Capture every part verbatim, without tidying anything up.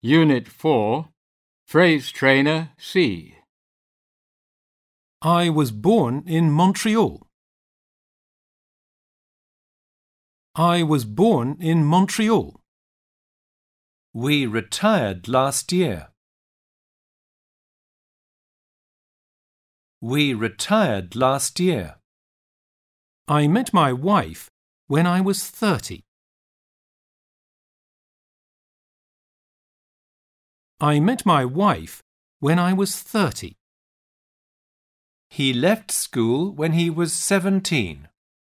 Unit four, Phrase Trainer C. I was born in Montreal. I was born in Montreal. We retired last year. We retired last year. I met my wife when I was thirty. I met my wife when I was thirty. He left school when he was seventeen.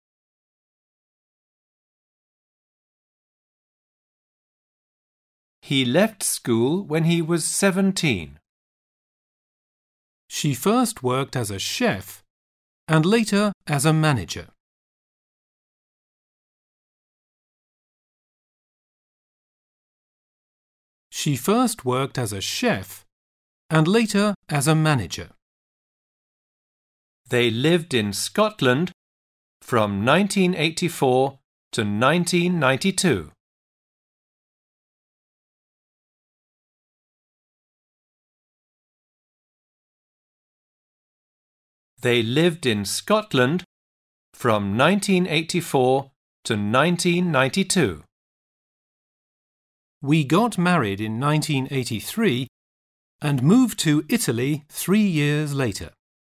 He left school when he was seventeen. She first worked as a chef and later as a manager. She first worked as a chef and later as a manager. They lived in Scotland from nineteen eighty-four to nineteen ninety-two. They lived in Scotland from nineteen eighty-four to nineteen ninety-two. We got married in nineteen eighty-three and moved to Italy three years later.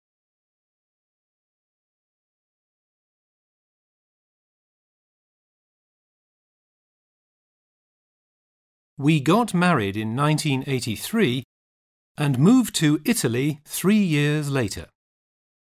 We got married in nineteen eighty-three and moved to Italy three years later.